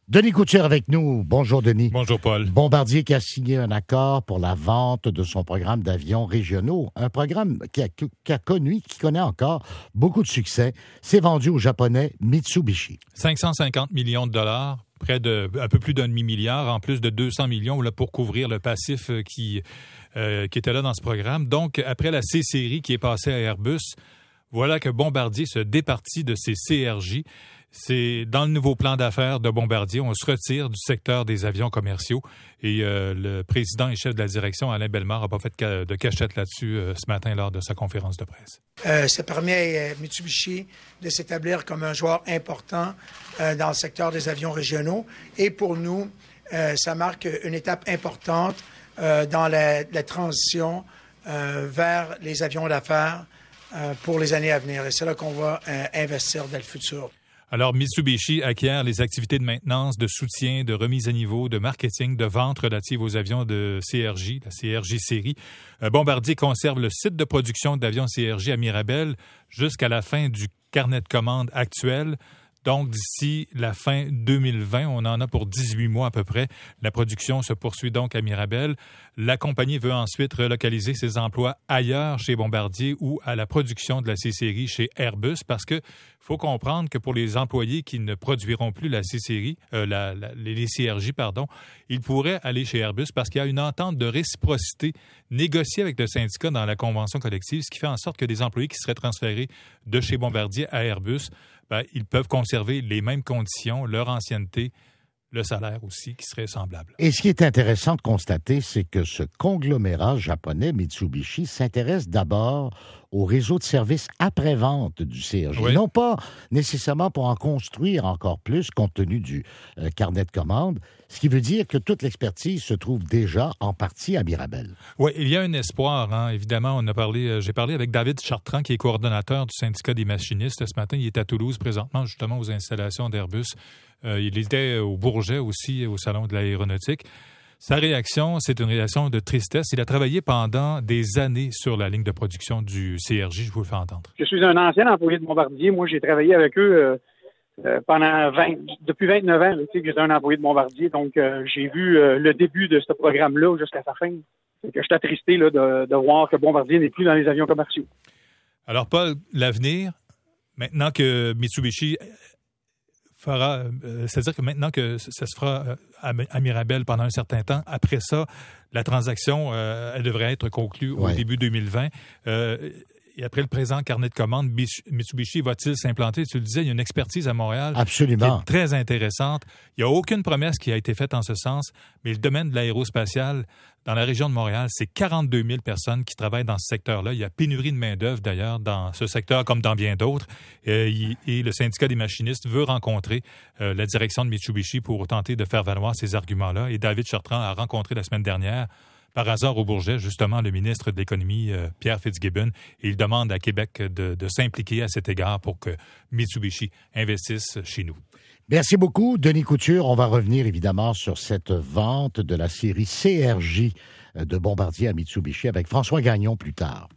Denis Couture avec nous. Bonjour, Denis. Bonjour, Paul. Bombardier qui a signé un accord pour la vente de son programme d'avions régionaux. Un programme qui connaît encore beaucoup de succès. C'est vendu au japonais Mitsubishi. 550 millions de dollars, près de un peu plus d'un demi-milliard, en plus de 200 millions là, pour couvrir le passif qui était là dans ce programme. Donc, après la C-Série qui est passée à Airbus, voilà que Bombardier se départit de ses CRJ. C'est dans le nouveau plan d'affaires de Bombardier. On se retire du secteur des avions commerciaux et le président et chef de la direction, Alain Bellemare, n'a pas fait de cachette là-dessus ce matin lors de sa conférence de presse. Ça permet à Mitsubishi de s'établir comme un joueur important dans le secteur des avions régionaux. Et pour nous, ça marque une étape importante dans la transition vers les avions d'affaires pour les années à venir. Et c'est là qu'on va investir dans le futur. Alors, Mitsubishi acquiert les activités de maintenance, de soutien, de remise à niveau, de marketing, de vente relatives aux avions de CRJ, la CRJ série. Bombardier conserve le site de production d'avions CRJ à Mirabel jusqu'à la fin du carnet de commandes actuel. Donc, d'ici la fin 2020, on en a pour 18 mois à peu près. La production se poursuit donc à Mirabel. La compagnie veut ensuite relocaliser ses emplois ailleurs chez Bombardier ou à la production de la C-Série chez Airbus parce que faut comprendre que pour les employés qui ne produiront plus la C-Série, les CRJ, ils pourraient aller chez Airbus parce qu'il y a une entente de réciprocité négociée avec le syndicat dans la convention collective, ce qui fait en sorte que des employés qui seraient transférés de chez Bombardier à Airbus, ils peuvent conserver les mêmes conditions, leur ancienneté, le salaire aussi, qui serait semblable. Et ce qui est intéressant de constater, c'est que ce conglomérat japonais Mitsubishi s'intéresse d'abord au réseau de services après-vente du CRJ. Oui. Non pas nécessairement pour en construire encore plus compte tenu du carnet de commandes, ce qui veut dire que toute l'expertise se trouve déjà en partie à Mirabel. Oui, il y a un espoir, hein. Évidemment, j'ai parlé avec David Chartrand, qui est coordonnateur du syndicat des machinistes ce matin. Il est à Toulouse présentement, justement, aux installations d'Airbus. Il était au Bourget aussi, au Salon de l'aéronautique. Sa réaction, c'est une réaction de tristesse. Il a travaillé pendant des années sur la ligne de production du CRJ. Je vous le fais entendre. Je suis un ancien employé de Bombardier. Moi, j'ai travaillé avec eux depuis 29 ans. Tu sais que j'étais un employé de Bombardier. Donc, j'ai vu le début de ce programme-là jusqu'à sa fin. C'est que je suis attristé là, de voir que Bombardier n'est plus dans les avions commerciaux. Alors, Paul, l'avenir, maintenant que Mitsubishi c'est-à-dire que maintenant que ça se fera à Mirabel pendant un certain temps, après ça, la transaction, elle devrait être conclue au début 2020. Et après le présent carnet de commandes, Mitsubishi va-t-il s'implanter? Tu le disais, il y a une expertise à Montréal. Absolument. Qui est très intéressante. Il n'y a aucune promesse qui a été faite en ce sens, mais le domaine de l'aérospatiale, dans la région de Montréal, c'est 42 000 personnes qui travaillent dans ce secteur-là. Il y a pénurie de main-d'œuvre, d'ailleurs, dans ce secteur comme dans bien d'autres. Et le syndicat des machinistes veut rencontrer la direction de Mitsubishi pour tenter de faire valoir ces arguments-là. Et David Chartrand a rencontré la semaine dernière, par hasard au Bourget, justement, le ministre de l'Économie, Pierre Fitzgibbon, et il demande à Québec de s'impliquer à cet égard pour que Mitsubishi investisse chez nous. Merci beaucoup, Denis Couture. On va revenir évidemment sur cette vente de la série CRJ de Bombardier à Mitsubishi avec François Gagnon plus tard.